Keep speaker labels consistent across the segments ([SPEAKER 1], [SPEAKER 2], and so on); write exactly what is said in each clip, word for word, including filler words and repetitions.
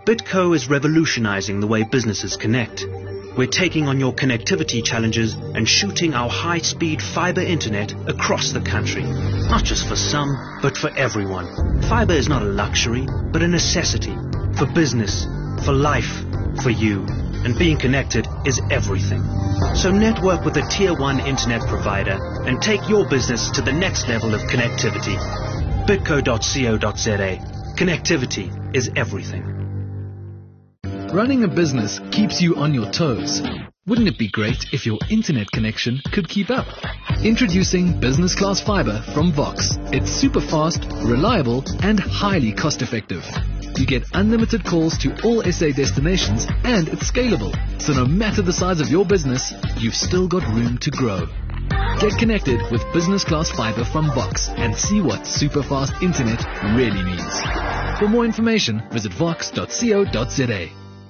[SPEAKER 1] Bitco is revolutionizing the way businesses connect. We're taking on your connectivity challenges and shooting our high-speed fiber internet across the country. Not just for some, but for everyone. Fiber is not a luxury, but a necessity. For business, for life, for you. And being connected is everything. So network with a tier one internet provider and take your business to the next level of connectivity. bitco dot co dot za. Connectivity is everything.
[SPEAKER 2] Running a business keeps you on your toes. Wouldn't it be great if your internet connection could keep up? Introducing Business Class Fiber from Vox. It's super fast, reliable, and highly cost effective. You get unlimited calls to all S A destinations, and it's scalable. So no matter the size of your business, you've still got room to grow. Get connected with Business Class Fiber from Vox and see what super fast internet really means. For more information, visit vox dot co dot za.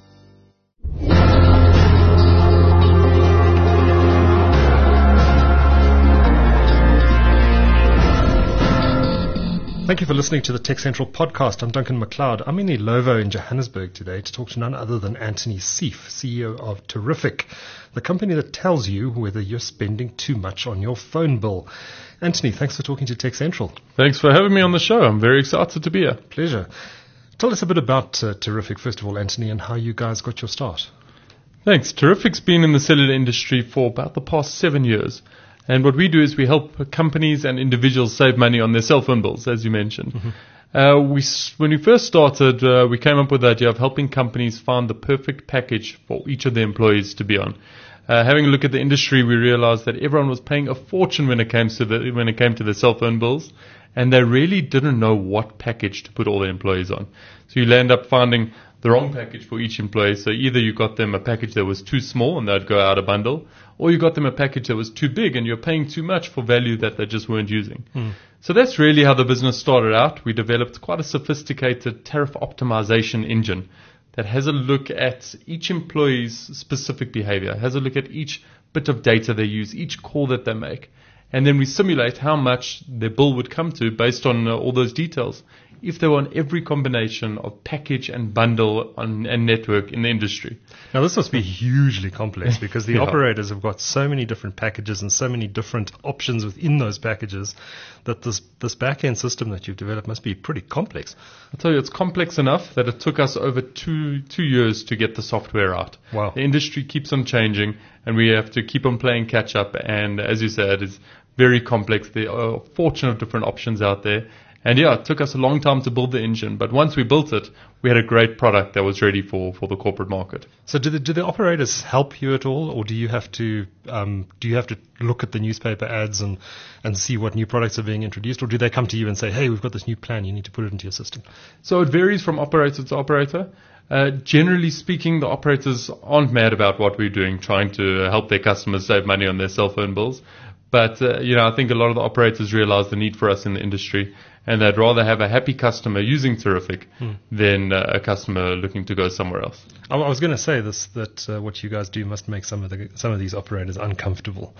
[SPEAKER 3] Thank you for listening to the Tech Central podcast. I'm Duncan McLeod. I'm in Ilovo in Johannesburg today to talk to none other than Anthony Seif, C E O of Terrific, the company that tells you whether you're spending too much on your phone bill. Anthony, thanks for talking to Tech Central.
[SPEAKER 4] Thanks for having me on the show. I'm very excited to be here.
[SPEAKER 3] Pleasure. Tell us a bit about uh, Terrific, first of all, Anthony, and how you guys got your start.
[SPEAKER 4] Thanks. Terrific's been in the cellular industry for about the past seven years. And what we do is we help companies and individuals save money on their cell phone bills, as you mentioned. Mm-hmm. Uh, we, when we first started, uh, we came up with the idea of helping companies find the perfect package for each of their employees to be on. Uh, having a look at the industry, we realized that everyone was paying a fortune when it came to the when it came to their cell phone bills, and they really didn't know what package to put all their employees on. So you end up finding the wrong package for each employee. So either you got them a package that was too small and they'd go out of bundle, or you got them a package that was too big and you're paying too much for value that they just weren't using. Mm. So that's really how the business started out. We developed quite a sophisticated tariff optimization engine that has a look at each employee's specific behavior, has a look at each bit of data they use, each call that they make. And then we simulate how much their bill would come to based on uh, all those details if they were on every combination of package and bundle on, and network in the industry.
[SPEAKER 3] Now, this must be hugely complex because the yeah. operators have got so many different packages and so many different options within those packages that this, this back-end system that you've developed must be pretty complex.
[SPEAKER 4] I'll tell you, it's complex enough that it took us over two two years to get the software out.
[SPEAKER 3] Wow.
[SPEAKER 4] The industry keeps on changing, and we have to keep on playing catch-up. And as you said, it's very complex. There are a fortune of different options out there. And yeah, it took us a long time to build the engine, but once we built it, we had a great product that was ready for, for the corporate market.
[SPEAKER 3] So do the, do the operators help you at all, or do you have to um, do you have to look at the newspaper ads and, and see what new products are being introduced, or do they come to you and say, hey, we've got this new plan, you need to put it into your system?
[SPEAKER 4] So it varies from operator to operator. Uh, generally speaking, the operators aren't mad about what we're doing, trying to help their customers save money on their cell phone bills. But, uh, you know, I think a lot of the operators realize the need for us in the industry, and they'd rather have a happy customer using Terrific hmm. than uh, a customer looking to go somewhere else.
[SPEAKER 3] I, I was going to say this, that uh, what you guys do must make some of the some of these operators uncomfortable.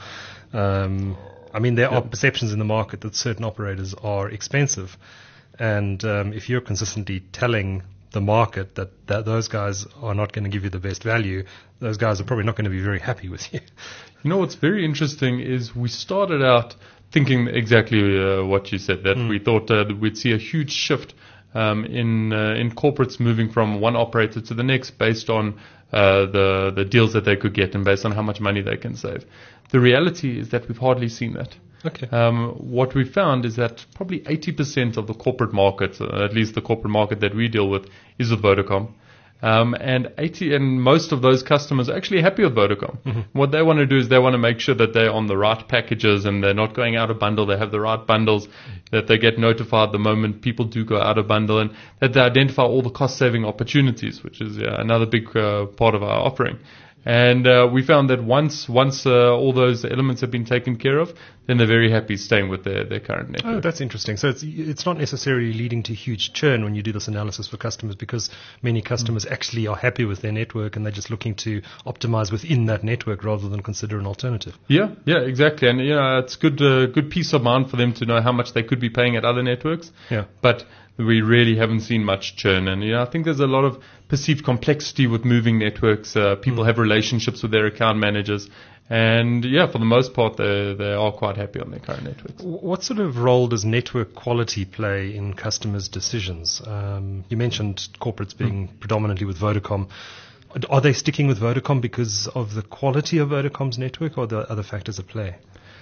[SPEAKER 3] Um, I mean, there yep. are perceptions in the market that certain operators are expensive, and um, if you're consistently telling the market that, that those guys are not going to give you the best value, those guys are probably not going to be very happy with you.
[SPEAKER 4] You know, what's very interesting is we started out thinking exactly uh, what you said, that mm. we thought uh, that we'd see a huge shift um, in uh, in corporates moving from one operator to the next based on uh, the, the deals that they could get and based on how much money they can save. The reality is that we've hardly seen that.
[SPEAKER 3] Okay.
[SPEAKER 4] Um, what we found is that probably eighty percent of the corporate market, uh, at least the corporate market that we deal with, is with Vodacom. Um, and eighty and most of those customers are actually happy with Vodacom. Mm-hmm. What they want to do is they want to make sure that they're on the right packages and they're not going out of bundle. They have the right bundles, that they get notified the moment people do go out of bundle, and that they identify all the cost-saving opportunities, which is uh, another big uh, part of our offering. And uh, we found that once once uh, all those elements have been taken care of, then they're very happy staying with their, their current network.
[SPEAKER 3] Oh, that's interesting. So it's it's not necessarily leading to huge churn when you do this analysis for customers, because many customers mm. actually are happy with their network and they're just looking to optimize within that network rather than consider an alternative.
[SPEAKER 4] Yeah, yeah, exactly. And you know, it's good uh, good peace of mind for them to know how much they could be paying at other networks.
[SPEAKER 3] Yeah.
[SPEAKER 4] But we really haven't seen much churn. And, you know, I think there's a lot of perceived complexity with moving networks. Uh, people mm. have relationships with their account managers. And, yeah, for the most part, they, they are quite happy on their current networks.
[SPEAKER 3] What sort of role does network quality play in customers' decisions? Um, you mentioned corporates being mm. predominantly with Vodacom. Are they sticking with Vodacom because of the quality of Vodacom's network, or are there other factors at play?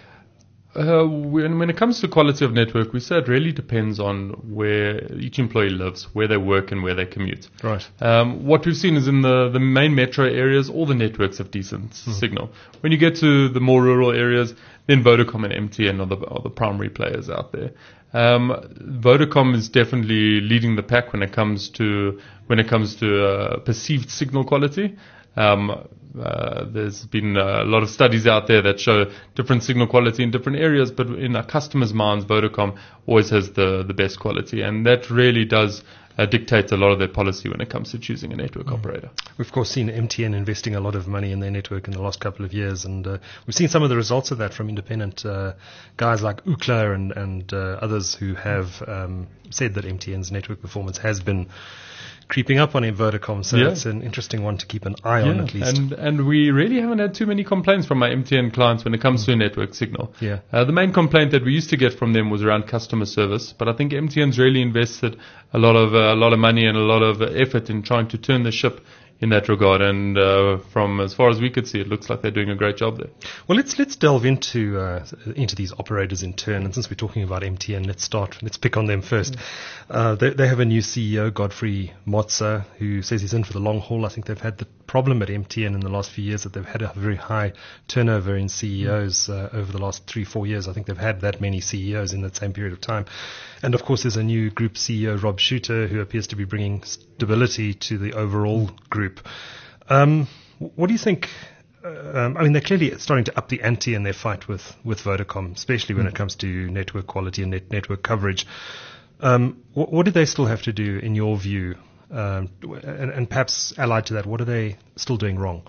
[SPEAKER 4] Uh, when, when it comes to quality of network, we say it really depends on where each employee lives, where they work and where they commute.
[SPEAKER 3] Right.
[SPEAKER 4] Um, what we've seen is in the, the main metro areas, all the networks have decent mm-hmm. signal. When you get to the more rural areas, then Vodacom and M T N are the, are the primary players out there. Um, Vodacom is definitely leading the pack when it comes to when it comes to uh, perceived signal quality. Um, Uh, there's been a lot of studies out there that show different signal quality in different areas, but in our customers' minds, Vodacom always has the, the best quality, and that really does uh, dictate a lot of their policy when it comes to choosing a network mm. operator.
[SPEAKER 3] We've, of course, seen M T N investing a lot of money in their network in the last couple of years, and uh, we've seen some of the results of that from independent uh, guys like Ookla and, and uh, others who have um, said that M T N's network performance has been creeping up on Vodacom, so
[SPEAKER 4] yeah.
[SPEAKER 3] it's an interesting one to keep an eye
[SPEAKER 4] yeah.
[SPEAKER 3] on at least.
[SPEAKER 4] And and we really haven't had too many complaints from our M T N clients when it comes mm. to a network signal.
[SPEAKER 3] Yeah.
[SPEAKER 4] Uh, the main complaint that we used to get from them was around customer service, but I think M T N's really invested a lot of uh, a lot of money and a lot of uh, effort in trying to turn the ship in that regard, and uh, from as far as we could see, it looks like they're doing a great job there.
[SPEAKER 3] Well, let's let's delve into uh, into these operators in turn, and since we're talking about M T N, let's start. Let's pick on them first. Mm. Uh, they, they have a new C E O, Godfrey Motsa, who says he's in for the long haul. I think they've had the problem at M T N in the last few years that they've had a very high turnover in C E Os uh, over the last three, four years. I think they've had that many C E Os in that same period of time. And of course, there's a new group C E O, Rob Shooter, who appears to be bringing stability to the overall group. Um, what do you think? Um, I mean, they're clearly starting to up the ante in their fight with, with Vodacom, especially when mm. it comes to network quality and net, network coverage. Um, what, what do they still have to do, in your view? Um, and, and perhaps allied to that, what are they still doing wrong?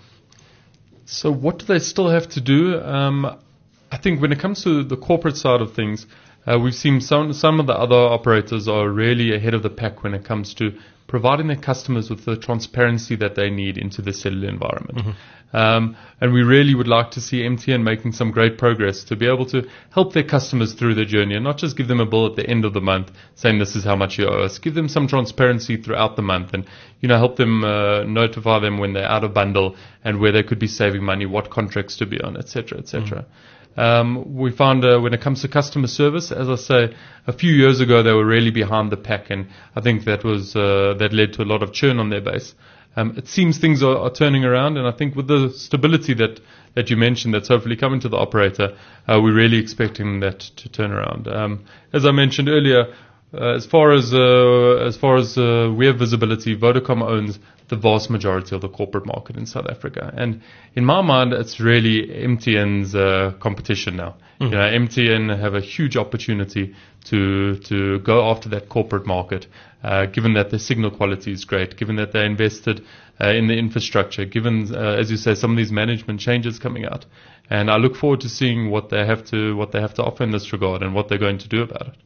[SPEAKER 4] So what do they still have to do? Um, I think when it comes to the corporate side of things, uh, we've seen some some of the other operators are really ahead of the pack when it comes to providing their customers with the transparency that they need into the cellular environment. Mm-hmm. Um, and we really would like to see M T N making some great progress to be able to help their customers through their journey and not just give them a bill at the end of the month saying this is how much you owe us. Give them some transparency throughout the month and, you know, help them uh, notify them when they're out of bundle and where they could be saving money, what contracts to be on, et cetera, et cetera. Mm-hmm. Um, we found uh, when it comes to customer service, as I say, a few years ago they were really behind the pack, and I think that was uh, that led to a lot of churn on their base. Um, it seems things are, are turning around, and I think with the stability that, that you mentioned that's hopefully coming to the operator, uh, we're really expecting that to turn around. Um, as I mentioned earlier, uh, as far as uh, as far as uh, we have visibility, Vodacom owns the vast majority of the corporate market in South Africa. And in my mind, it's really M T N's uh, competition now. Mm-hmm. You know, M T N have a huge opportunity to to go after that corporate market, uh, given that the signal quality is great, given that they invested uh, in the infrastructure, given, uh, as you say, some of these management changes coming out. And I look forward to seeing what they have to what they have to offer in this regard and what they're going to do about it.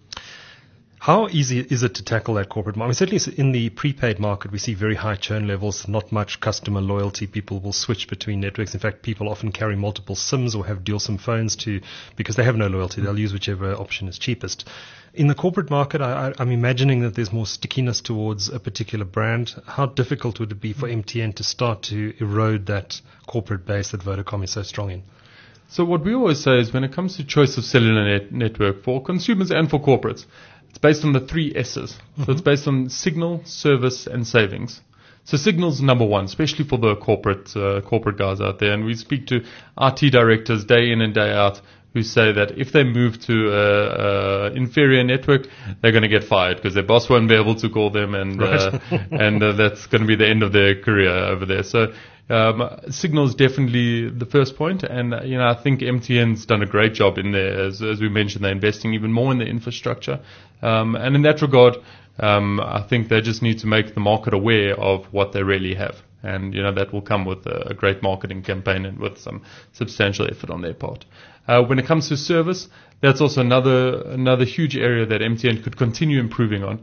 [SPEAKER 3] How easy is it to tackle that corporate market? I mean, certainly in the prepaid market, we see very high churn levels, not much customer loyalty. People will switch between networks. In fact, people often carry multiple SIMs or have dual SIM phones to because they have no loyalty. They'll use whichever option is cheapest. In the corporate market, I, I'm imagining that there's more stickiness towards a particular brand. How difficult would it be for M T N to start to erode that corporate base that Vodacom is so strong in?
[SPEAKER 4] So what we always say is when it comes to choice of cellular net- network for consumers and for corporates, it's based on the three S's. Mm-hmm. So it's based on signal, service, and savings. So signal's number one, especially for the corporate uh, corporate guys out there. And we speak to R T directors day in and day out who say that if they move to a, a inferior network, they're going to get fired because their boss won't be able to call them, and
[SPEAKER 3] Right.
[SPEAKER 4] uh, and uh, that's going to be the end of their career over there. So um, Signal is definitely the first point, and uh, you know I think M T N's done a great job in there. As, as we mentioned, they're investing even more in the infrastructure, um, and in that regard, um, I think they just need to make the market aware of what they really have. And, you know, that will come with a, a great marketing campaign and with some substantial effort on their part. Uh, when it comes to service, that's also another another huge area that M T N could continue improving on.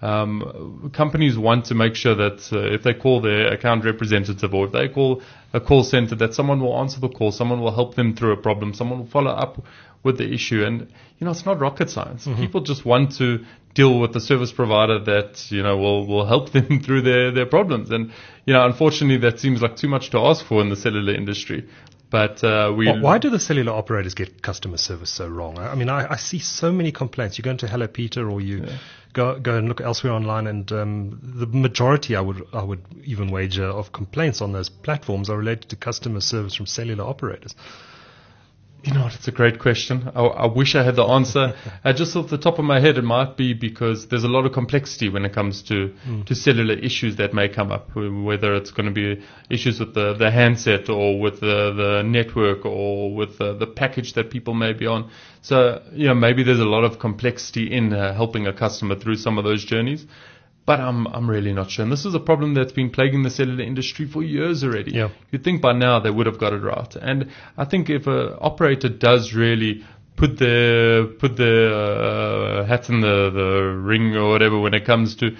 [SPEAKER 4] Um, companies want to make sure that uh, if they call their account representative or if they call a call center, that someone will answer the call, someone will help them through a problem, someone will follow up with the issue. And, you know, it's not rocket science. Mm-hmm. People just want to deal with the service provider that, you know, will, will help them through their, their problems. And, you know, unfortunately, that seems like too much to ask for in the cellular industry. But uh, we.
[SPEAKER 3] Why do the cellular operators get customer service so wrong? I mean, I, I see so many complaints. You go into Hello Peter, or you yeah. go go and look elsewhere online, and um, the majority, I would I would even wager, of complaints on those platforms are related to customer service from cellular operators.
[SPEAKER 4] You know what? It's a great question. I, I wish I had the answer. I just off the top of my head, it might be because there's a lot of complexity when it comes to, mm. to cellular issues that may come up, whether it's going to be issues with the, the handset or with the, the network or with the, the package that people may be on. So, you know, maybe there's a lot of complexity in uh, helping a customer through some of those journeys. But I'm I'm really not sure. And this is a problem that's been plaguing the cellular industry for years already.
[SPEAKER 3] Yeah.
[SPEAKER 4] You'd think by now they would have got it right. And I think if an operator does really put their put their uh, hat in the, the ring or whatever when it comes to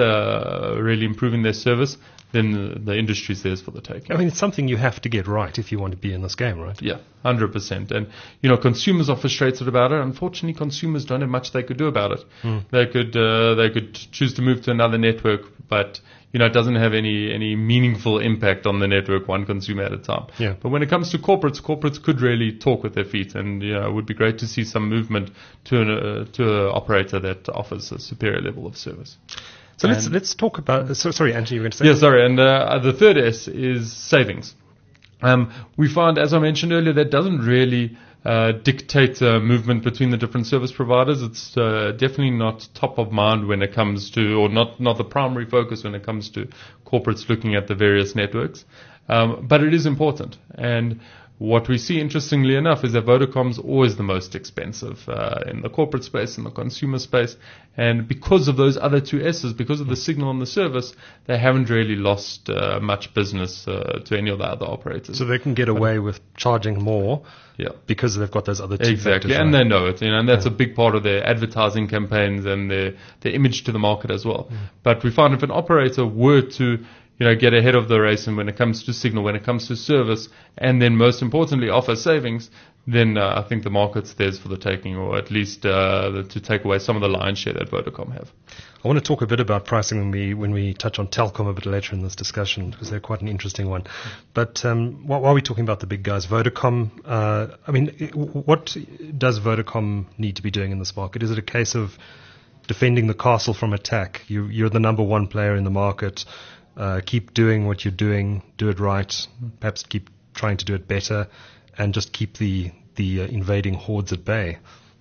[SPEAKER 4] uh, really improving their service, then the, the industry's theirs for the taking.
[SPEAKER 3] I mean, it's something you have to get right if you want to be in this game, right?
[SPEAKER 4] Yeah, one hundred percent. And, you know, consumers are frustrated about it. Unfortunately, consumers don't have much they could do about it. Mm. They could uh, they could choose to move to another network, but, you know, it doesn't have any, any meaningful impact on the network, one consumer at a time.
[SPEAKER 3] Yeah.
[SPEAKER 4] But when it comes to corporates, corporates could really talk with their feet, and, you know, it would be great to see some movement to an uh, to an operator that offers a superior level of service.
[SPEAKER 3] So let's let's talk about. So, sorry, Anthony, you were going to say?
[SPEAKER 4] Yeah, sorry. And uh, the third S is savings. Um, we found, as I mentioned earlier, that doesn't really uh, dictate uh, movement between the different service providers. It's uh, definitely not top of mind when it comes to, or not not the primary focus when it comes to corporates looking at the various networks. Um, but it is important. And what we see, interestingly enough, is that Vodacom's always the most expensive uh, in the corporate space, in the consumer space. And because of those other two S's, because of the signal and the service, they haven't really lost uh, much business uh, to any of the other operators.
[SPEAKER 3] So they can get away with charging more
[SPEAKER 4] yeah.
[SPEAKER 3] because they've got those other two
[SPEAKER 4] exactly.
[SPEAKER 3] factors.
[SPEAKER 4] And
[SPEAKER 3] right?
[SPEAKER 4] they know it. You know, and that's
[SPEAKER 3] yeah.
[SPEAKER 4] a big part of their advertising campaigns and their, their image to the market as well. Mm. But we find if an operator were to you know, get ahead of the race, and when it comes to signal, when it comes to service, and then most importantly offer savings, then uh, I think the market's theirs for the taking, or at least uh, to take away some of the lion's share that Vodacom have.
[SPEAKER 3] I want to talk a bit about pricing when we when we touch on Telkom a bit later in this discussion, because they're quite an interesting one. But um, while, while we're talking about the big guys, Vodacom, uh, I mean, what does Vodacom need to be doing in this market? Is it a case of defending the castle from attack? You, you're the number one player in the market. Uh, keep doing what you're doing, do it right, perhaps keep trying to do it better, and just keep the, the uh, invading hordes at bay.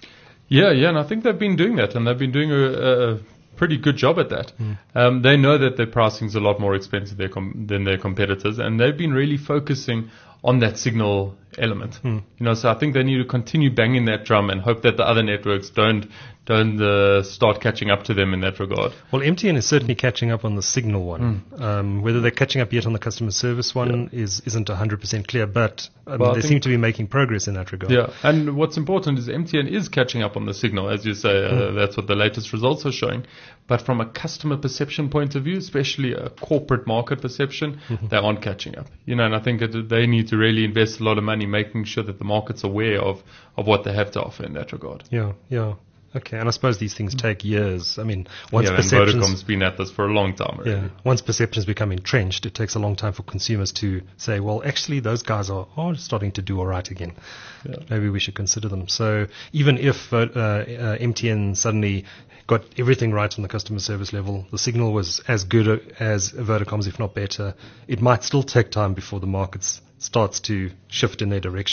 [SPEAKER 4] Yeah, yeah, and I think they've been doing that, and they've been doing a, a pretty good job at that. Mm. Um, they know that their pricing is a lot more expensive their com- than their competitors, and they've been really focusing on that signal element. Mm. You know, so I think they need to continue banging that drum and hope that the other networks don't don't uh, start catching up to them in that regard.
[SPEAKER 3] Well, M T N is certainly catching up on the signal one. Mm. Um, whether they're catching up yet on the customer service one yeah. is, isn't one hundred percent clear, but I mean, well, they seem to be making progress in that regard.
[SPEAKER 4] Yeah, and what's important is M T N is catching up on the signal, as you say. Mm. Uh, that's what the latest results are showing. But from a customer perception point of view, especially a corporate market perception, mm-hmm. they aren't catching up. You know, and I think that they need to really invest a lot of money making sure that the market's aware of, of what they have to offer in that regard.
[SPEAKER 3] Yeah, yeah. Okay, and I suppose these things take years. I mean, once
[SPEAKER 4] yeah,
[SPEAKER 3] perceptions...
[SPEAKER 4] and Vodacom's been at this for a long time already.
[SPEAKER 3] Yeah, once perceptions become entrenched, it takes a long time for consumers to say, well, actually, those guys are, are starting to do all right again. Yeah. Maybe we should consider them. So even if uh, uh, M T N suddenly got everything right on the customer service level, the signal was as good as Vodacom's, if not better, it might still take time before the market starts to shift in their direction.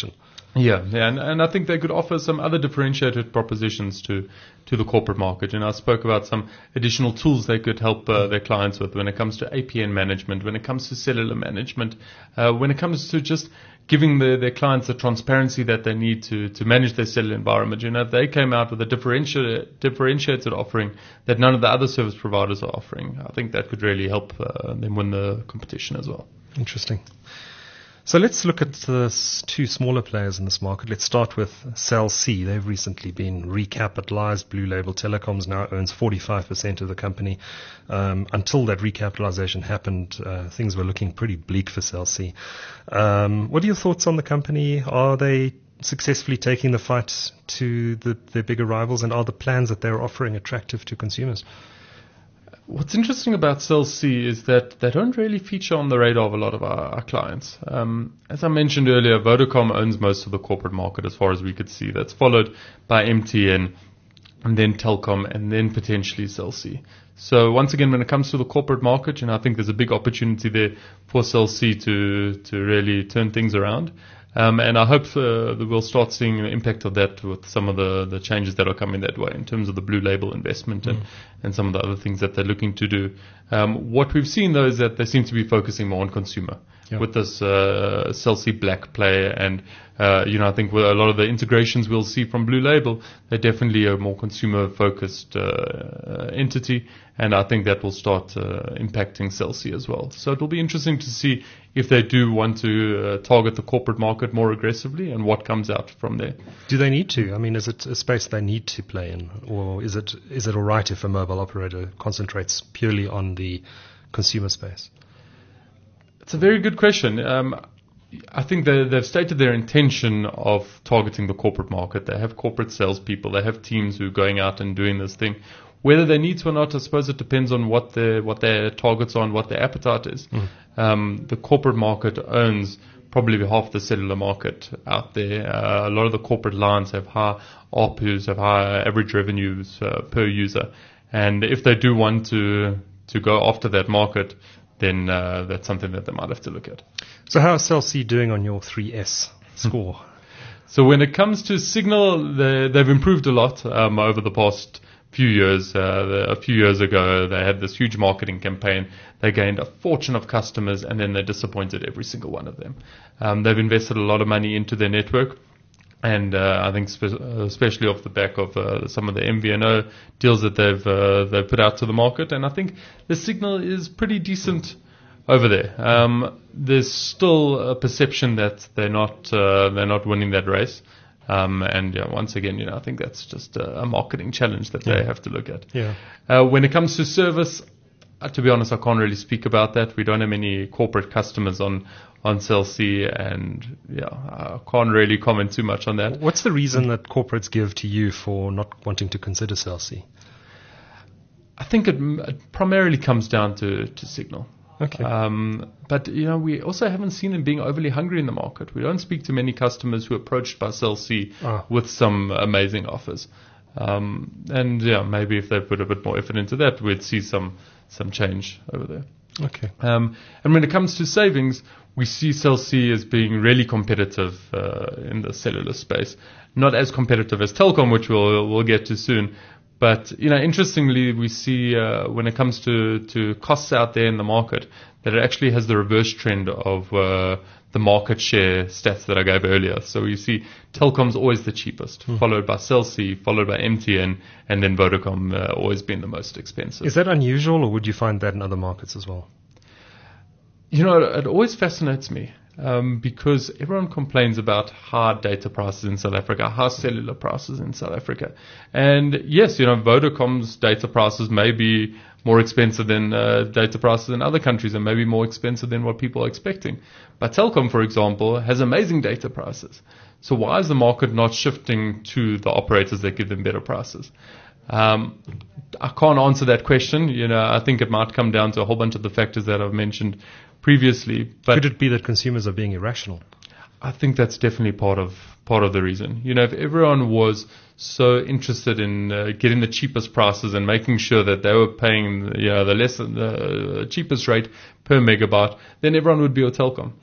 [SPEAKER 4] Yeah, yeah, and, and I think they could offer some other differentiated propositions to, to the corporate market. And I spoke about some additional tools they could help uh, their clients with when it comes to A P N management, when it comes to cellular management, uh, when it comes to just giving the, their clients the transparency that they need to, to manage their cellular environment. You know, if they came out with a differentiated, differentiated offering that none of the other service providers are offering, I think that could really help uh, them win the competition as well.
[SPEAKER 3] Interesting. So let's look at the two smaller players in this market. Let's start with Cell C. They've recently been recapitalized. Blue Label Telecoms now owns forty-five percent of the company. Um, until that recapitalization happened, uh, things were looking pretty bleak for Cell C. Um, what are your thoughts on the company? Are they successfully taking the fight to the, their bigger rivals, and are the plans that they're offering attractive to consumers?
[SPEAKER 4] What's interesting about Cell C is that they don't really feature on the radar of a lot of our, our clients. Um, as I mentioned earlier, Vodacom owns most of the corporate market as far as we could see. That's followed by M T N, and then Telkom, and then potentially Cell C. So once again, when it comes to the corporate market, you know, I think there's a big opportunity there for Cell C to to really turn things around. Um, and I hope uh, that we'll start seeing the impact of that with some of the, the changes that are coming that way in terms of the Blue Label investment and, mm. and some of the other things that they're looking to do. Um, what we've seen, though, is that they seem to be focusing more on consumer yeah. with this uh, Cell C Black player. And, uh, you know, I think with a lot of the integrations we'll see from Blue Label, they're definitely a more consumer-focused uh, entity. And I think that will start uh, impacting Cell C as well. So it will be interesting to see if they do want to uh, target the corporate market more aggressively and what comes out from there.
[SPEAKER 3] Do they need to? I mean, is it a space they need to play in? Or is it is it all right if a mobile operator concentrates purely on the consumer space?
[SPEAKER 4] It's a very good question. Um, I think they, they've stated their intention of targeting the corporate market. They have corporate salespeople. They have teams who are going out and doing this thing. Whether they need to or not, I suppose it depends on what their what their targets are and what their appetite is. Mm. Um, the corporate market owns probably half the cellular market out there. Uh, a lot of the corporate lines have high A R P Us, have high average revenues uh, per user, and if they do want to to go after that market, then uh, that's something that they might have to look at.
[SPEAKER 3] So how is Cell C doing on your three S score?
[SPEAKER 4] So when it comes to Signal, they, they've improved a lot um, over the past few years. Uh, a few years ago, they had this huge marketing campaign. They gained a fortune of customers, and then they disappointed every single one of them. Um, they've invested a lot of money into their network, and uh, I think spe- especially off the back of uh, some of the M V N O deals that they've uh, they've put out to the market, and I think the Signal is pretty decent over there. Um, there's still a perception that they're not uh, they're not winning that race. Um, and yeah, once again, you know, I think that's just a, a marketing challenge that yeah. they have to look at.
[SPEAKER 3] Yeah.
[SPEAKER 4] Uh, when it comes to service, uh, to be honest, I can't really speak about that. We don't have any corporate customers on, on Cell C, and yeah, I can't really comment too much on that.
[SPEAKER 3] What's the reason that corporates give to you for not wanting to consider Cell C?
[SPEAKER 4] I think it, it primarily comes down to, to Signal.
[SPEAKER 3] Okay.
[SPEAKER 4] Um, but, you know, we also haven't seen them being overly hungry in the market. We don't speak to many customers who are approached by Cell C ah. with some amazing offers. Um, and, yeah, maybe if they put a bit more effort into that, we'd see some some change over there.
[SPEAKER 3] Okay.
[SPEAKER 4] Um, and when it comes to savings, we see Cell C as being really competitive uh, in the cellular space. Not as competitive as Telkom, which we'll, we'll get to soon. But, you know, interestingly, we see uh, when it comes to, to costs out there in the market, that it actually has the reverse trend of uh, the market share stats that I gave earlier. So you see Telkom's always the cheapest, hmm. followed by Cell C, followed by M T N, and then Vodacom uh, always being the most expensive.
[SPEAKER 3] Is that unusual, or would you find that in other markets as well?
[SPEAKER 4] You know, it, it always fascinates me. Um, because everyone complains about high data prices in South Africa, high cellular prices in South Africa. And yes, you know, Vodacom's data prices may be more expensive than uh, data prices in other countries, and maybe more expensive than what people are expecting. But Telkom, for example, has amazing data prices. So why is the market not shifting to the operators that give them better prices? Um, I can't answer that question. You know, I think it might come down to a whole bunch of the factors that I've mentioned previously. But
[SPEAKER 3] could it be that consumers are being irrational?
[SPEAKER 4] I think that's definitely part of part of the reason. You know, if everyone was so interested in uh, getting the cheapest prices and making sure that they were paying, you know, the less the cheapest rate per megabyte, then everyone would be a Telkom. Mm.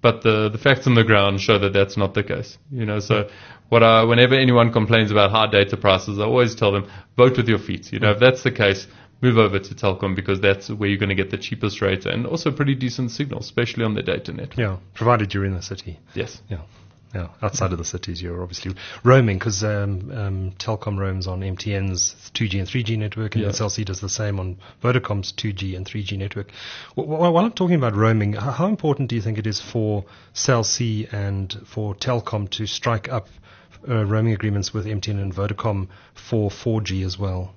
[SPEAKER 4] but the, the facts on the ground show that that's not the case. You know, so what I, whenever anyone complains about high data prices, I always tell them, vote with your feet. You know, if that's the case, move over to Telkom, because that's where you're going to get the cheapest rate and also pretty decent signal, especially on the data network.
[SPEAKER 3] Yeah, provided you're in the city.
[SPEAKER 4] Yes.
[SPEAKER 3] Yeah. Yeah, outside of the cities, you're obviously roaming, because um, um, Telkom roams on M T N's two G and three G network, and
[SPEAKER 4] Yeah.
[SPEAKER 3] Cell C does the same on Vodacom's two G and three G network. Wh- wh- While I'm talking about roaming, h- how important do you think it is for Cell C and for Telkom to strike up uh, roaming agreements with M T N and Vodacom for four G as well?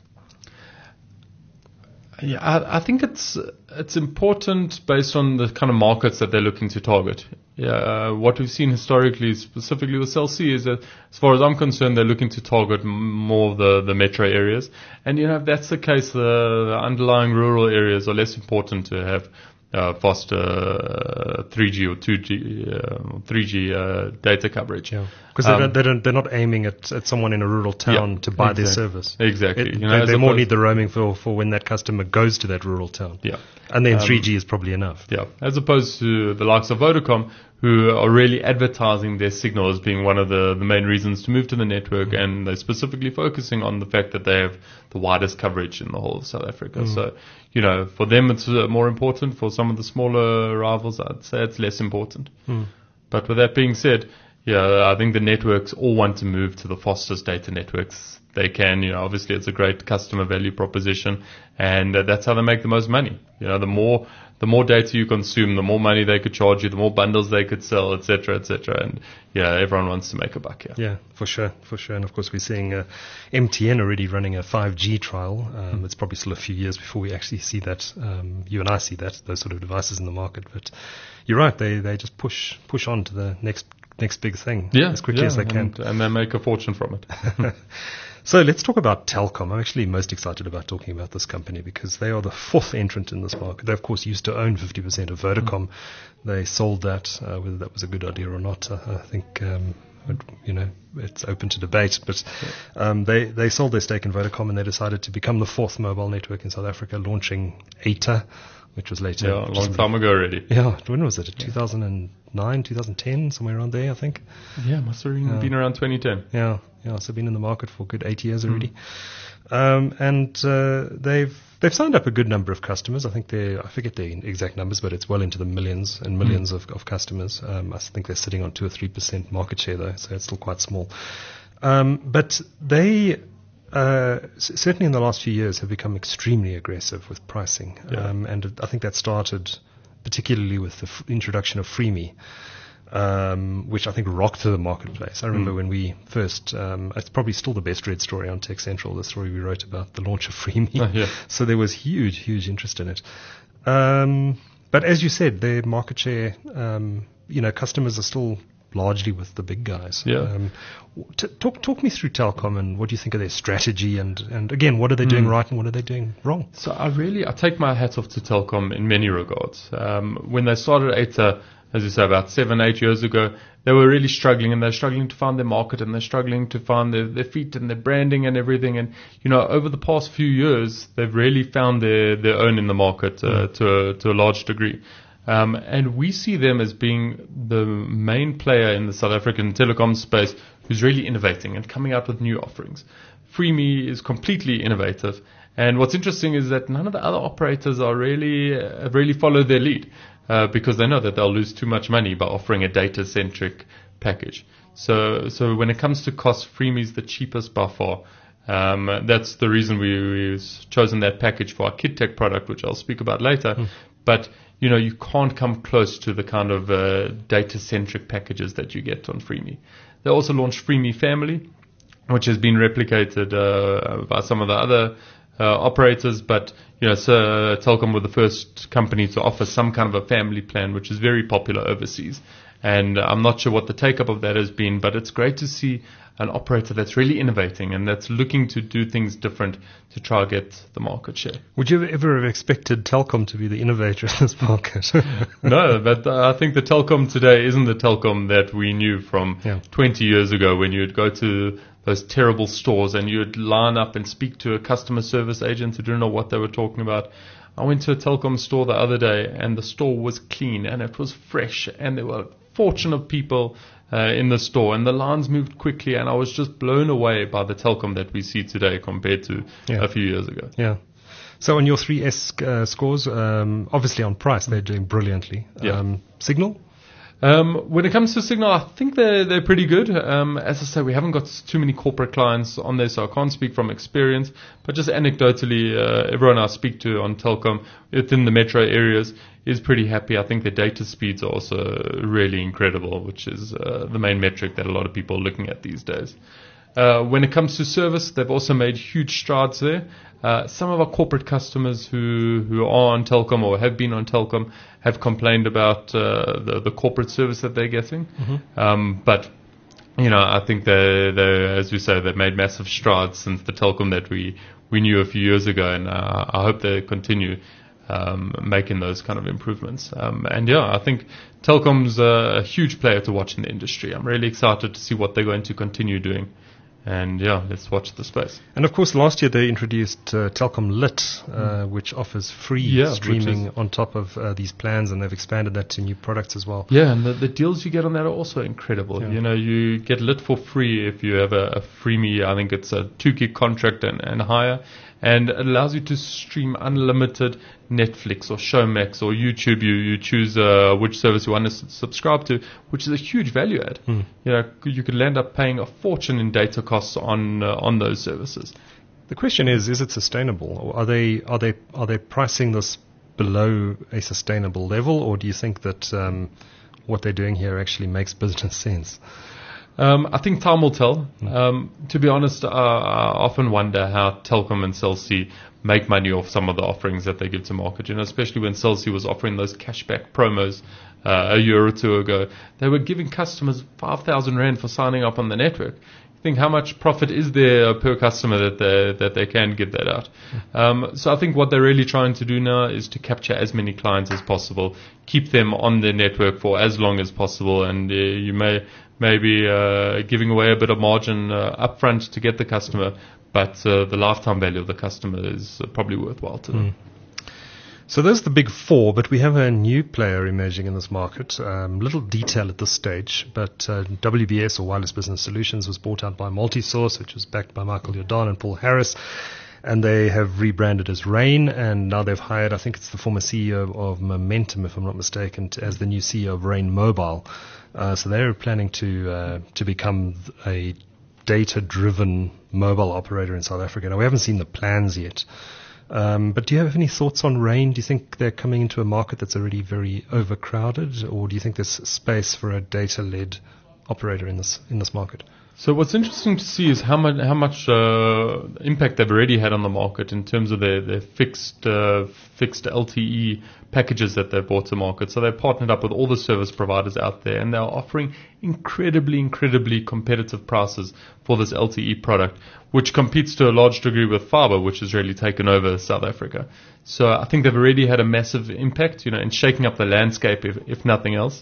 [SPEAKER 4] Yeah, I, I think it's it's important based on the kind of markets that they're looking to target. Yeah, uh, what we've seen historically, specifically with Cell C, is that, as far as I'm concerned, they're looking to target m- more of the, the metro areas. And you know, if that's the case, the, the underlying rural areas are less important to have uh, faster uh, three G or two G, uh, three G uh, data coverage.
[SPEAKER 3] Yeah, because they
[SPEAKER 4] Um,
[SPEAKER 3] don't, they don't, they're not aiming at, at someone in a rural town
[SPEAKER 4] Yeah,
[SPEAKER 3] to buy their
[SPEAKER 4] exactly.
[SPEAKER 3] service.
[SPEAKER 4] Exactly.
[SPEAKER 3] It,
[SPEAKER 4] You know,
[SPEAKER 3] they
[SPEAKER 4] as
[SPEAKER 3] they more
[SPEAKER 4] opposed-
[SPEAKER 3] need the roaming for, for when that customer goes to that rural town.
[SPEAKER 4] Yeah.
[SPEAKER 3] And then
[SPEAKER 4] Um,
[SPEAKER 3] three G is probably enough.
[SPEAKER 4] Yeah, as opposed to the likes of Vodacom, who are really advertising their signal as being one of the, the main reasons to move to the network,
[SPEAKER 3] Mm.
[SPEAKER 4] and they're specifically focusing on the fact that they have the widest coverage in the whole of South Africa.
[SPEAKER 3] Mm.
[SPEAKER 4] So, you know, for them it's uh, more important. For some of the smaller rivals, I'd say it's less important.
[SPEAKER 3] Mm.
[SPEAKER 4] But with that being said, yeah, I think the networks all want to move to the fastest data networks they can. You know, obviously it's a great customer value proposition, and uh, that's how they make the most money. You know, the more the more data you consume, the more money they could charge you, the more bundles they could sell, et cetera, et cetera. And yeah, everyone wants to make a buck here.
[SPEAKER 3] Yeah, for sure, for sure. And of course, we're seeing uh, M T N already running a five G trial. Um, mm. It's probably still a few years before we actually see that. Um, you and I see that, those sort of devices in the market. But you're right, they they just push push on to the next next big thing
[SPEAKER 4] Yeah,
[SPEAKER 3] as quickly
[SPEAKER 4] yeah,
[SPEAKER 3] as they can.
[SPEAKER 4] and, and they make a fortune from it.
[SPEAKER 3] So let's talk about Telkom. I'm actually most excited about talking about this company because they are the fourth entrant in this market. They, of course, used to own fifty percent of Vodacom. Mm. They sold that. Uh, whether that was a good idea or not, uh, I think, um, it, you know, it's open to debate. But um, they, they sold their stake in Vodacom and they decided to become the fourth mobile network in South Africa, launching A T A, which was later.
[SPEAKER 4] Yeah, a long time ago already.
[SPEAKER 3] Yeah, when was it? two thousand nine, two thousand ten, somewhere around there, I think.
[SPEAKER 4] Yeah, must have been,
[SPEAKER 3] yeah.
[SPEAKER 4] been around twenty ten.
[SPEAKER 3] Yeah, yeah. So been in the market for a good eight years already, mm. um, and uh, they've they've signed up a good number of customers. I think they I forget the exact numbers, but it's well into the millions and millions mm. of, of customers. Um, I think they're sitting on two or three percent market share though, so it's still quite small. Um, but they. Uh, c- certainly in the last few years have become extremely aggressive with pricing.
[SPEAKER 4] Yeah.
[SPEAKER 3] Um, and I think that started particularly with the f- introduction of Freeme, um, which I think rocked the marketplace. I remember mm. when we first, um, it's probably still the best read story on Tech Central, the story we wrote about the launch of Freeme.
[SPEAKER 4] Uh, yeah.
[SPEAKER 3] So there was huge, huge interest in it. Um, but as you said, their market share, um, you know, customers are still largely with the big guys.
[SPEAKER 4] Yeah.
[SPEAKER 3] Um, t- talk talk me through Telkom and what do you think of their strategy and, and again, what are they doing mm. right and what are they doing wrong?
[SPEAKER 4] So I really, I take my hat off to Telkom in many regards. Um, when they started A T A, as you say, about seven, eight years ago, they were really struggling and they're struggling to find their market and they're struggling to find their, their feet and their branding and everything. And, you know, over the past few years, they've really found their, their own in the market uh, mm. to, a, to a large degree. Um, and we see them as being the main player in the South African telecom space who's really innovating and coming out with new offerings. Freeme is completely innovative. And what's interesting is that none of the other operators are really, uh, really followed their lead uh, because they know that they'll lose too much money by offering a data-centric package. So, so when it comes to cost, Freeme is the cheapest by far. Um, that's the reason we, we've chosen that package for our KidTech product, which I'll speak about later. Mm. But you know, you can't come close to the kind of uh, data-centric packages that you get on Freeme. They also launched Freeme Family, which has been replicated uh, by some of the other uh, operators, but you know, so uh, Telkom were the first company to offer some kind of a family plan, which is very popular overseas. And I'm not sure what the take-up of that has been, but it's great to see an operator that's really innovating and that's looking to do things different to try to get the market share.
[SPEAKER 3] Would you ever have expected Telkom to be the innovator in this market?
[SPEAKER 4] No, but uh, I think the Telkom today isn't the Telkom that we knew from yeah. twenty years ago when you'd go to those terrible stores and you'd line up and speak to a customer service agent who didn't know what they were talking about. I went to a Telkom store the other day, and the store was clean and it was fresh, and there were a fortune of people uh, in the store, and the lines moved quickly, and I was just blown away by the Telkom that we see today compared to
[SPEAKER 3] Yeah.
[SPEAKER 4] a few years ago.
[SPEAKER 3] Yeah. So on your three S uh, scores, um, obviously on price, they're doing brilliantly.
[SPEAKER 4] Yeah.
[SPEAKER 3] Um, Signal?
[SPEAKER 4] Um, when it comes to Signal, I think they're, they're pretty good. Um, as I say, we haven't got too many corporate clients on there, so I can't speak from experience. But just anecdotally, uh, everyone I speak to on Telkom within the metro areas is pretty happy. I think their data speeds are also really incredible, which is uh, the main metric that a lot of people are looking at these days. Uh, when it comes to service, they've also made huge strides there. Uh, some of our corporate customers who, who are on Telkom or have been on Telkom have complained about uh, the, the corporate service that they're getting. Mm-hmm. Um, but, you know, I think they, they, as we say, they've made massive strides since the Telkom that we, we knew a few years ago, and uh, I hope they continue um, making those kind of improvements. Um, and yeah, I think Telkom's a, a huge player to watch in the industry. I'm really excited to see what they're going to continue doing. And yeah, let's watch the space.
[SPEAKER 3] And of course, last year they introduced uh, Telkom Lit, uh, mm. which offers free
[SPEAKER 4] yeah,
[SPEAKER 3] streaming on top of uh, these plans, and they've expanded that to new products as well.
[SPEAKER 4] Yeah, and the, the deals you get on that are also incredible. Yeah. You know, you get Lit for free if you have a, a freemie. I think it's a two gig contract and, and higher. And it allows you to stream unlimited Netflix or Showmax or YouTube. You you choose uh, which service you want to s- subscribe to, which is a huge value add. Mm. You know, you could end up paying a fortune in data costs on uh, on those services.
[SPEAKER 3] The question is: is it sustainable? Or are they are they are they pricing this below a sustainable level, or do you think that um, what they're doing here actually makes business sense?
[SPEAKER 4] Um, I think time will tell. Um, to be honest, uh, I often wonder how Telkom and Cell C make money off some of the offerings that they give to market. You know, especially when Cell C was offering those cashback promos uh, a year or two ago, they were giving customers five thousand rand for signing up on the network. You think how much profit is there per customer that they that they can give that out? Um, so I think what they're really trying to do now is to capture as many clients as possible, keep them on their network for as long as possible, and uh, you may. Maybe uh, giving away a bit of margin uh, upfront to get the customer, but uh, the lifetime value of the customer is uh, probably worthwhile to them.
[SPEAKER 3] Mm. So those are the big four, but we have a new player emerging in this market. Um, little detail at this stage, but uh, W B S, or Wireless Business Solutions, was bought out by Multisource, which was backed by Michael Jordan and Paul Harris. And they have rebranded as Rain, and now they've hired, I think it's the former C E O of Momentum, if I'm not mistaken, to, as the new C E O of Rain Mobile. Uh, so they're planning to uh, to become a data-driven mobile operator in South Africa. Now, we haven't seen the plans yet. Um, but do you have any thoughts on Rain? Do you think they're coming into a market that's already very overcrowded, or do you think there's space for a data-led operator in this in this market?
[SPEAKER 4] So what's interesting to see is how much how much uh, impact they've already had on the market in terms of their, their fixed uh, fixed L T E packages that they've brought to market. So they've partnered up with all the service providers out there, and they're offering incredibly, incredibly competitive prices for this L T E product, which competes to a large degree with fiber, which has really taken over South Africa. So I think they've already had a massive impact, you know, in shaking up the landscape, if, if nothing else.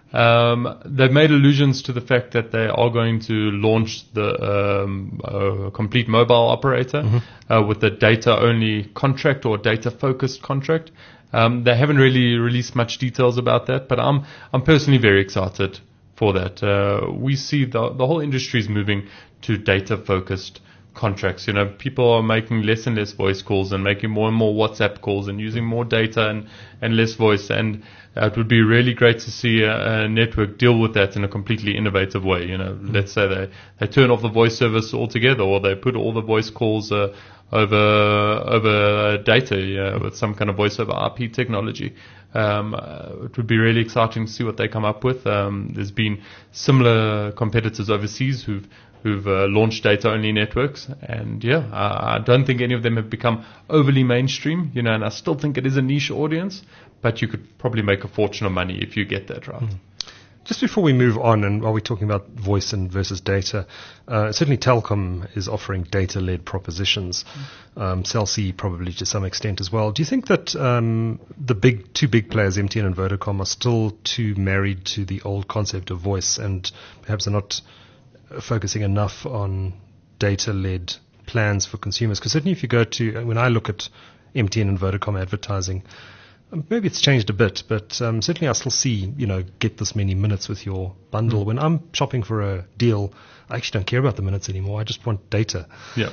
[SPEAKER 4] Um, they've made allusions to the fact that they are going to launch the um, uh, complete mobile operator mm-hmm. uh, with the data-only contract or data-focused contract. Um, they haven't really released much details about that, but I'm I'm personally very excited for that. Uh, we see the the whole industry is moving to data-focused contracts. You know, people are making less and less voice calls and making more and more WhatsApp calls and using more data and, and less voice. And uh, it would be really great to see a, a network deal with that in a completely innovative way. You know, mm-hmm. let's say they, they turn off the voice service altogether, or they put all the voice calls uh, over over data yeah, with some kind of voice over I P technology. Um, uh, it would be really exciting to see what they come up with. Um, there's been similar competitors overseas who've who've uh, launched data-only networks, and yeah, I, I don't think any of them have become overly mainstream, you know, and I still think it is a niche audience, but you could probably make a fortune of money if you get that right. Mm.
[SPEAKER 3] Just before we move on, and while we're talking about voice and versus data, uh, certainly Telkom is offering data-led propositions. Mm. Um, Cell C probably to some extent as well. Do you think that um, the big two big players, M T N and Vodacom, are still too married to the old concept of voice, and perhaps are not focusing enough on data-led plans for consumers? Because certainly if you go to, when I look at M T N and Vodacom advertising. Um, Maybe it's changed a bit, but um, certainly I still see, you know, get this many minutes with your bundle. When I'm shopping for a deal, I actually don't care about the minutes anymore. I just want data.
[SPEAKER 4] Yeah.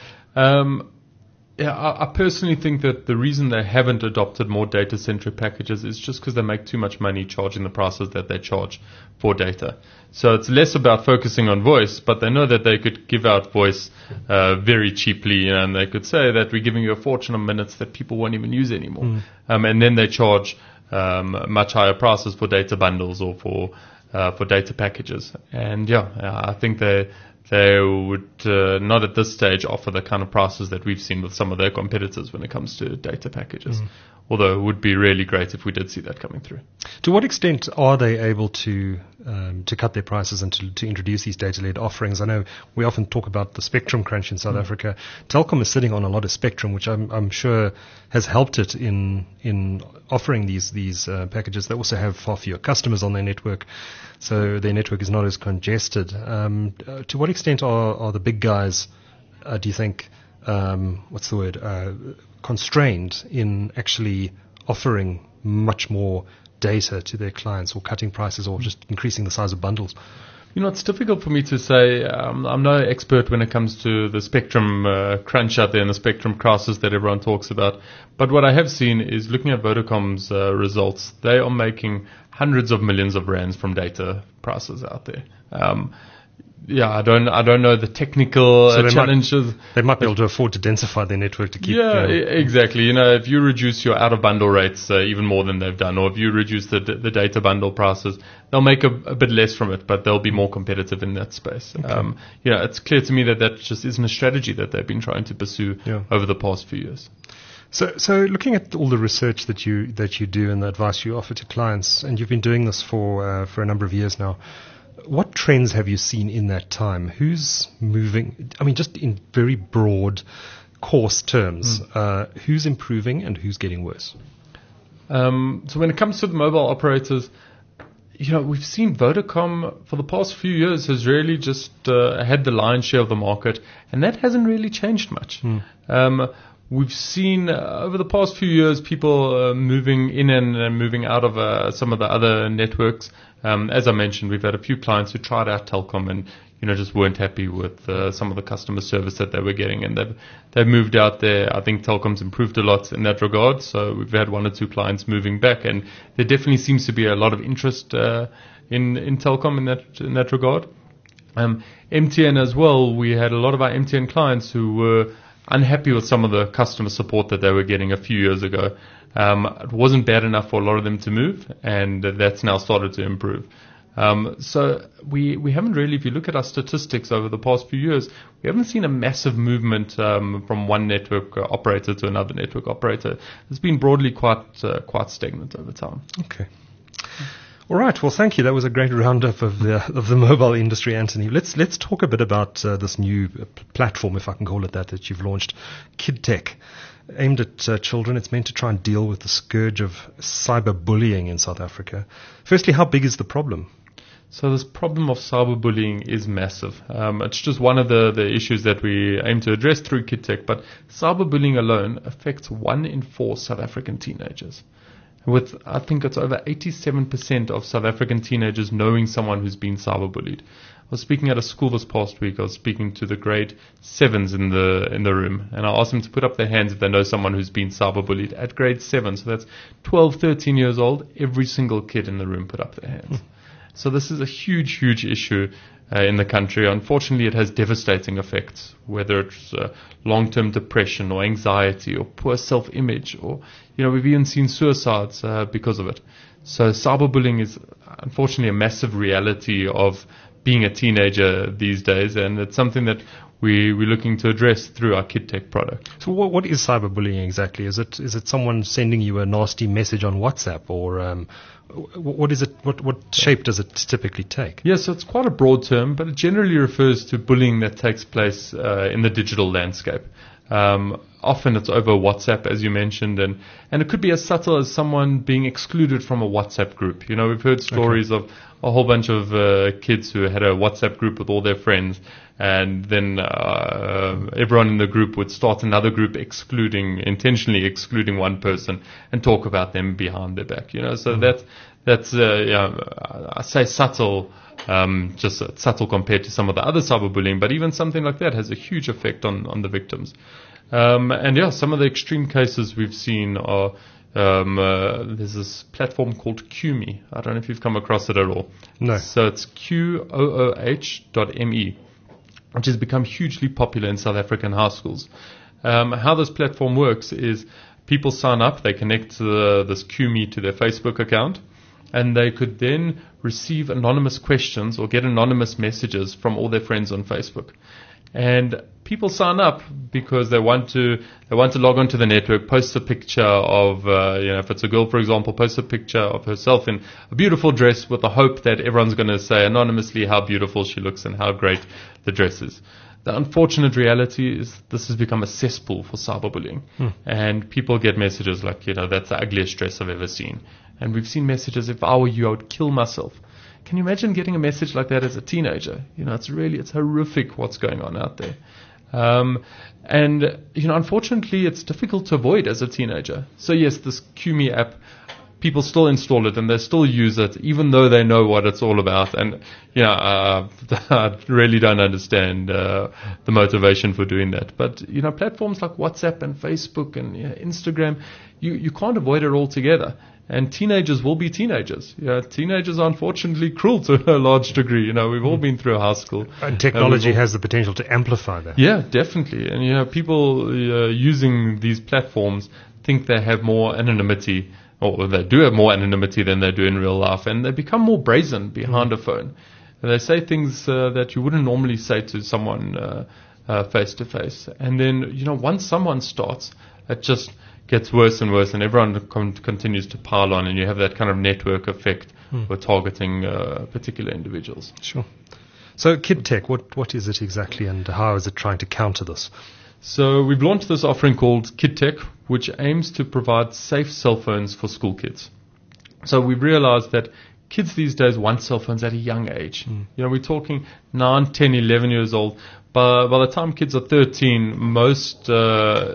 [SPEAKER 4] Um, yeah, I, I personally think that the reason they haven't adopted more data-centric packages is just because they make too much money charging the prices that they charge for data. So it's less about focusing on voice, but they know that they could give out voice uh, very cheaply, you know, and they could say that we're giving you a fortune on minutes that people won't even use anymore. Mm. Um, and then they charge um, much higher prices for data bundles or for uh, for data packages. And yeah, I think they they would uh, not at this stage offer the kind of prices that we've seen with some of their competitors when it comes to data packages. Mm. Although it would be really great if we did see that coming through.
[SPEAKER 3] To what extent are they able to um, to cut their prices and to, to introduce these data-led offerings? I know we often talk about the spectrum crunch in South mm. Africa. Telkom is sitting on a lot of spectrum, which I'm, I'm sure has helped it in in offering these these uh, packages. They also have far fewer customers on their network, so their network is not as congested. Um, uh, to what extent are, are the big guys, uh, do you think, um, what's the word, uh, constrained in actually offering much more data to their clients, or cutting prices, or just increasing the size of bundles?
[SPEAKER 4] You know, it's difficult for me to say. Um, I'm no expert when it comes to the spectrum uh, crunch out there and the spectrum crisis that everyone talks about. But what I have seen is, looking at Vodacom's uh, results, they are making hundreds of millions of rands from data prices out there. Um, Yeah, I don't, I don't know the technical
[SPEAKER 3] so
[SPEAKER 4] uh,
[SPEAKER 3] they
[SPEAKER 4] challenges.
[SPEAKER 3] Might, they might be able to afford to densify their network to keep.
[SPEAKER 4] Yeah,
[SPEAKER 3] you know,
[SPEAKER 4] e- exactly. You know, if you reduce your out of bundle rates uh, even more than they've done, or if you reduce the the data bundle prices, they'll make a, a bit less from it, but they'll be more competitive in that space.
[SPEAKER 3] Okay.
[SPEAKER 4] Um, you know, it's clear to me that that just isn't a strategy that they've been trying to pursue
[SPEAKER 3] yeah.
[SPEAKER 4] over the past few years.
[SPEAKER 3] So, so looking at all the research that you that you do and the advice you offer to clients, and you've been doing this for uh, for a number of years now. What trends have you seen in that time? Who's moving? I mean, just in very broad, coarse terms, mm. uh, who's improving and who's getting worse?
[SPEAKER 4] Um, so when it comes to the mobile operators, you know, we've seen Vodacom for the past few years has really just uh, had the lion's share of the market, and that hasn't really changed much. Mm. Um, We've seen uh, over the past few years people uh, moving in and uh, moving out of uh, some of the other networks. Um, as I mentioned, we've had a few clients who tried out Telkom and, you know, just weren't happy with uh, some of the customer service that they were getting, and they've they've moved out there. I think Telkom's improved a lot in that regard. So we've had one or two clients moving back, and there definitely seems to be a lot of interest uh, in in Telkom in that in that regard. Um, M T N as well. We had a lot of our M T N clients who were unhappy with some of the customer support that they were getting a few years ago. Um, it wasn't bad enough for a lot of them to move, and that's now started to improve. Um, so we we haven't really, if you look at our statistics over the past few years, we haven't seen a massive movement um, from one network operator to another network operator. It's been broadly quite uh, quite stagnant over time.
[SPEAKER 3] Okay. All right. Well, thank you. That was a great roundup of the of the mobile industry, Anthony. Let's let's talk a bit about uh, this new platform, if I can call it that, that you've launched, KidTech, aimed at uh, children. It's meant to try and deal with the scourge of cyberbullying in South Africa. Firstly, how big is the problem?
[SPEAKER 4] So this problem of cyberbullying is massive. Um, it's just one of the, the issues that we aim to address through KidTech. But cyberbullying alone affects one in four South African teenagers. With, I think it's over eighty-seven percent of South African teenagers knowing someone who's been cyberbullied. I was speaking at a school this past week. I was speaking to the grade sevens in the in the room, and I asked them to put up their hands if they know someone who's been cyberbullied at grade seven. So that's twelve, thirteen years old. Every single kid in the room put up their hands. So this is a huge, huge issue uh, in the country. Unfortunately, it has devastating effects, whether it's uh, long-term depression or anxiety or poor self-image, or, you know, we've even seen suicides uh, because of it. So cyberbullying is unfortunately a massive reality of being a teenager these days, and it's something that we, we're looking to address through our KidTech product.
[SPEAKER 3] So what, what is cyberbullying exactly? Is it is it someone sending you a nasty message on WhatsApp, or um, what is it? What what shape does it typically take?
[SPEAKER 4] Yes, so it's quite a broad term, but it generally refers to bullying that takes place uh, in the digital landscape. Um, often it's over WhatsApp, as you mentioned, and, and it could be as subtle as someone being excluded from a WhatsApp group. You know, we've heard stories okay. of a whole bunch of uh, kids who had a WhatsApp group with all their friends, and then uh, everyone in the group would start another group excluding, intentionally excluding one person and talk about them behind their back. You know, so mm-hmm. that's, that's uh, yeah, I say subtle, um, just subtle compared to some of the other cyberbullying, but even something like that has a huge effect on, on the victims. Um, and yeah, some of the extreme cases we've seen are, um, uh, there's this platform called Qooh. I don't know if you've come across it at all.
[SPEAKER 3] No.
[SPEAKER 4] So it's Q O O H dot M E, which has become hugely popular in South African high schools. Um, how this platform works is people sign up, they connect the, this Qooh to their Facebook account, and they could then receive anonymous questions or get anonymous messages from all their friends on Facebook. And people sign up because they want to they want to log onto the network, post a picture of, uh, you know, if it's a girl, for example, post a picture of herself in a beautiful dress with the hope that everyone's going to say anonymously how beautiful she looks and how great the dress is. The unfortunate reality is this has become a cesspool for cyberbullying. Hmm. And people get messages like, you know, that's the ugliest dress I've ever seen. And we've seen messages, if I were you, I would kill myself. Can you imagine getting a message like that as a teenager? You know, it's really, it's horrific what's going on out there. Um, and, you know, unfortunately, it's difficult to avoid as a teenager. So, yes, this Qooh app, people still install it and they still use it, even though they know what it's all about. And, you know, uh, I really don't understand uh, the motivation for doing that. But, you know, platforms like WhatsApp and Facebook and you know, Instagram, you, you can't avoid it altogether. And teenagers will be teenagers. You know, teenagers are unfortunately cruel to a large degree. You know, we've all been through high school.
[SPEAKER 3] And technology all, has the potential to amplify that.
[SPEAKER 4] Yeah, definitely. And, you know, people uh, using these platforms think they have more anonymity, or they do have more anonymity than they do in real life. And they become more brazen behind mm. a phone. And they say things uh, that you wouldn't normally say to someone uh, uh, face to face. And then, you know, once someone starts, it just gets worse and worse, and everyone con- continues to pile on, and you have that kind of network effect hmm. for targeting uh, particular individuals.
[SPEAKER 3] Sure. So KidTech, what what is it exactly, and how is it trying to counter this?
[SPEAKER 4] So we've launched this offering called KidTech, which aims to provide safe cell phones for school kids. So we've realized that kids these days want cell phones at a young age. Mm. You know, we're talking nine, ten, eleven years old. By, by the time kids are thirteen, most uh,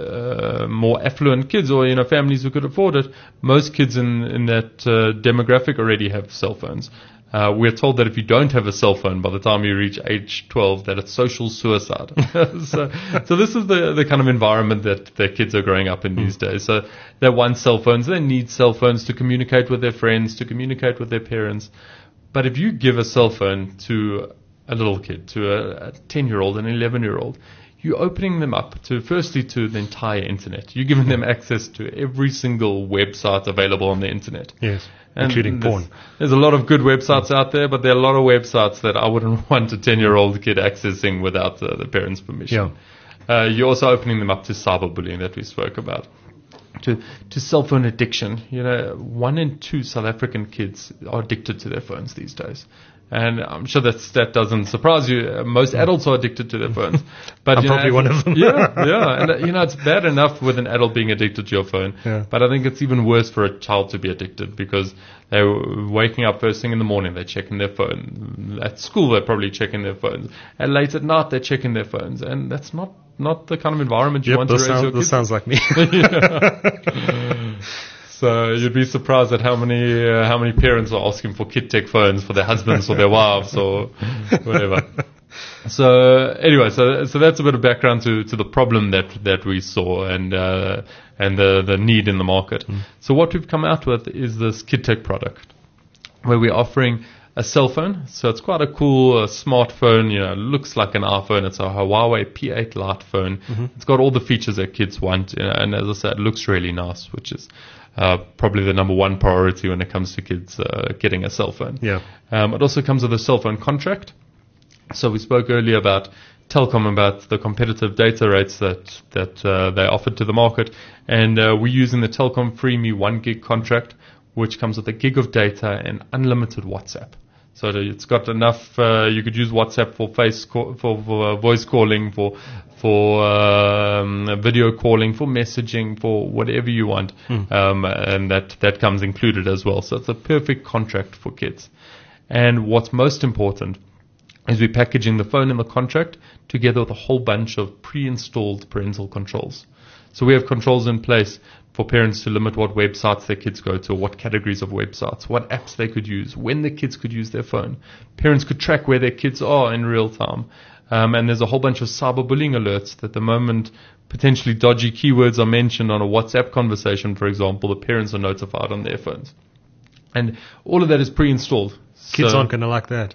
[SPEAKER 4] uh, more affluent kids, or you know, families who could afford it, most kids in, in that uh, demographic already have cell phones. Uh, we're told that if you don't have a cell phone by the time you reach age twelve, that it's social suicide. so, so this is the, the kind of environment that, that kids are growing up in mm. these days. So they want cell phones. They need cell phones to communicate with their friends, to communicate with their parents. But if you give a cell phone to a little kid, to a ten-year-old, an eleven-year-old, you're opening them up to, firstly, to the entire internet. You're giving them access to every single website available on the internet.
[SPEAKER 3] Yes,
[SPEAKER 4] and
[SPEAKER 3] including
[SPEAKER 4] there's,
[SPEAKER 3] porn.
[SPEAKER 4] There's a lot of good websites out there, but there are a lot of websites that I wouldn't want a ten-year-old kid accessing without uh, the parents' permission. Yeah. Uh, you're also opening them up to cyberbullying that we spoke about. To, to cell phone addiction. You know, one in two South African kids are addicted to their phones these days. And I'm sure that that doesn't surprise you. Most adults are addicted to their phones. But
[SPEAKER 3] I'm
[SPEAKER 4] you know,
[SPEAKER 3] probably one of them.
[SPEAKER 4] yeah, yeah. And, uh, you know, it's bad enough with an adult being addicted to your phone.
[SPEAKER 3] Yeah.
[SPEAKER 4] But I think it's even worse for a child to be addicted because they're waking up first thing in the morning, they're checking their phone. At school, they're probably checking their phones. And late at night, they're checking their phones. And that's not, not the kind of environment you
[SPEAKER 3] yep,
[SPEAKER 4] want to raise
[SPEAKER 3] sound,
[SPEAKER 4] your kids.
[SPEAKER 3] This sounds like me.
[SPEAKER 4] So you'd be surprised at how many uh, how many parents are asking for KidTech phones for their husbands or their wives or whatever. So anyway, so so that's a bit of background to, to the problem that, that we saw and uh, and the the need in the market. Mm. So what we've come out with is this KidTech product, where we're offering a cell phone. So it's quite a cool uh, smartphone. You know, it looks like an iPhone. It's a Huawei P eight Lite phone. Mm-hmm. It's got all the features that kids want, you know, and as I said, it looks really nice, which is Uh, probably the number one priority when it comes to kids uh, getting a cell phone.
[SPEAKER 3] Yeah.
[SPEAKER 4] Um, it also comes with a cell phone contract. So we spoke earlier about Telkom, about the competitive data rates that that uh, they offered to the market, and uh, we're using the Telkom Free Me one gig contract, which comes with a gig of data and unlimited WhatsApp. So it's got enough. Uh, you could use WhatsApp for face call, for, for uh, voice calling, for for um, video calling, for messaging, for whatever you want, mm. um, and that that comes included as well. So it's a perfect contract for kids. And what's most important is we're packaging the phone and the contract together with a whole bunch of pre-installed parental controls. So we have controls in place for parents to limit what websites their kids go to, or what categories of websites, what apps they could use, when the kids could use their phone. Parents could track where their kids are in real time. Um, and there's a whole bunch of cyberbullying alerts that the moment potentially dodgy keywords are mentioned on a WhatsApp conversation, for example, the parents are notified on their phones. And all of that is pre-installed.
[SPEAKER 3] Kids
[SPEAKER 4] so
[SPEAKER 3] aren't going to like that.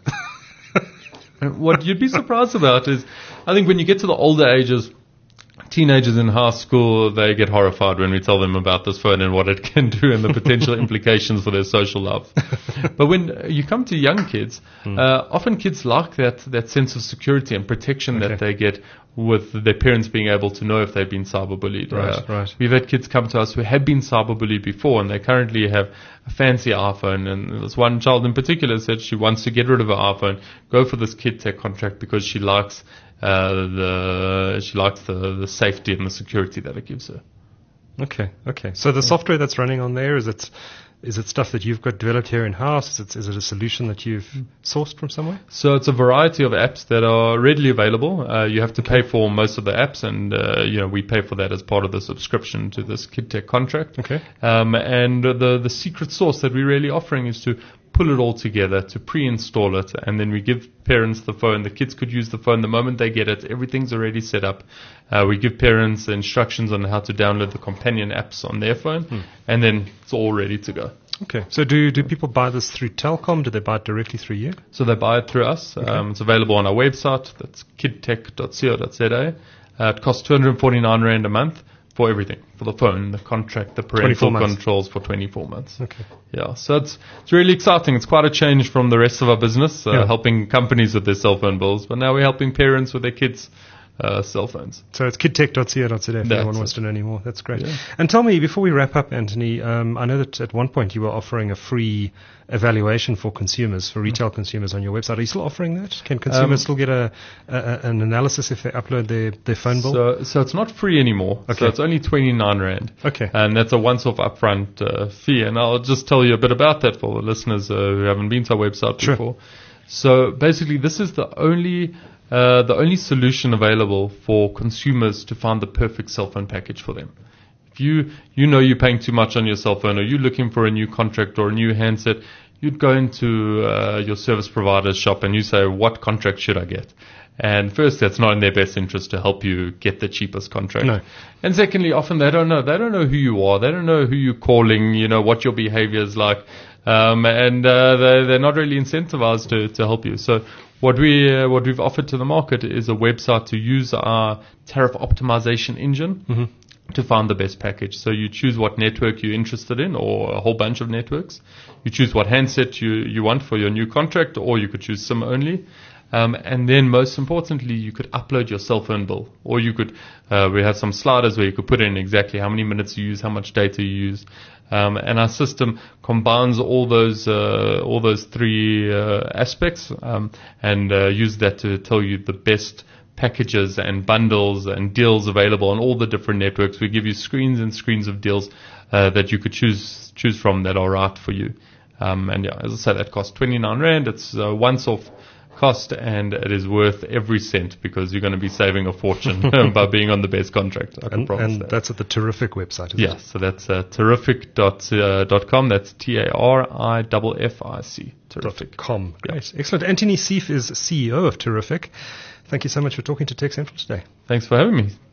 [SPEAKER 4] What you'd be surprised about is, I think when you get to the older ages, teenagers in high school, they get horrified when we tell them about this phone and what it can do and the potential implications for their social life. But when you come to young kids, mm. uh, often kids like that, that sense of security and protection okay. that they get with their parents being able to know if they've been cyberbullied.
[SPEAKER 3] Right,
[SPEAKER 4] uh,
[SPEAKER 3] right.
[SPEAKER 4] We've had kids come to us who have been cyberbullied before, and they currently have a fancy iPhone. And this one child in particular said she wants to get rid of her iPhone, go for this KidTech contract because she likes uh, the she likes the, the safety and the security that it gives her.
[SPEAKER 3] Okay, okay. So the software that's running on there, is it is it stuff that you've got developed here in house? Is it is it a solution that you've sourced from somewhere?
[SPEAKER 4] So it's a variety of apps that are readily available. Uh, you have to pay for most of the apps, and uh, you know we pay for that as part of the subscription to this KidTech contract.
[SPEAKER 3] Okay.
[SPEAKER 4] Um, and the the secret sauce that we're really offering is to pull it all together, to pre-install it, and then we give parents the phone. The kids could use the phone the moment they get it. Everything's already set up. Uh, we give parents instructions on how to download the companion apps on their phone, hmm. and then it's all ready to go.
[SPEAKER 3] Okay. So do do people buy this through Telkom? Do they buy it directly through you?
[SPEAKER 4] So they buy it through us. Okay. Um, it's available on our website. That's kidtech dot co dot za. Uh, it costs two hundred forty-nine rand a month for everything, for the phone, the contract, the parental controls for twenty-four months.
[SPEAKER 3] Okay.
[SPEAKER 4] Yeah, so it's it's really exciting. It's quite a change from the rest of our business, uh, yeah. helping companies with their cell phone bills, but now we're helping parents with their kids' uh, cell phones.
[SPEAKER 3] So it's kidtech dot co dot za if anyone wants to know any more. That's great. Yeah. And tell me, before we wrap up, Anthony, um, I know that at one point you were offering a free evaluation for consumers, for retail mm-hmm. consumers on your website. Are you still offering that? Can consumers um, still get a, a an analysis if they upload their, their phone bill?
[SPEAKER 4] So, so it's not free anymore. Okay. So it's only twenty-nine rand.
[SPEAKER 3] Okay.
[SPEAKER 4] And that's a once-off upfront uh, fee. And I'll just tell you a bit about that for the listeners uh, who haven't been to our website
[SPEAKER 3] sure.
[SPEAKER 4] before. So basically, this is the only uh, the only solution available for consumers to find the perfect cell phone package for them. If you, you know you're paying too much on your cell phone, or you're looking for a new contract or a new handset, you'd go into uh, your service provider's shop and you say, what contract should I get? And first, that's not in their best interest to help you get the cheapest contract.
[SPEAKER 3] No.
[SPEAKER 4] And secondly, often they don't know. They don't know who you are. They don't know who you're calling, you know, what your behavior is like. Um, and uh, they, they're not really incentivized to, to help you. So what, we, uh, what we've offered to the market is a website to use our tariff optimization engine. Mm-hmm. to find the best package. So you choose what network you're interested in, or a whole bunch of networks. You choose what handset you, you want for your new contract, or you could choose SIM only. Um, and then most importantly, you could upload your cell phone bill, or you could, uh, we have some sliders where you could put in exactly how many minutes you use, how much data you use. Um, and our system combines all those, uh, all those three, uh, aspects, um, and, uh, use that to tell you the best packages and bundles and deals available on all the different networks. We give you screens and screens of deals uh, that you could choose choose from that are right for you. Um, and yeah, as I said, that costs twenty-nine rand. It's a once-off cost, and it is worth every cent because you're going to be saving a fortune by being on the best contract. I can
[SPEAKER 3] and
[SPEAKER 4] promise
[SPEAKER 3] and
[SPEAKER 4] that.
[SPEAKER 3] That's at the Terrific website, isn't
[SPEAKER 4] yeah,
[SPEAKER 3] it?
[SPEAKER 4] so that's uh, terrific dot com. That's T A R I F F I C. Terrific.
[SPEAKER 3] .com. Great. Excellent. Anthony Seif is C E O of Terrific. Thank you so much for talking to Tech Central today.
[SPEAKER 4] Thanks for having me.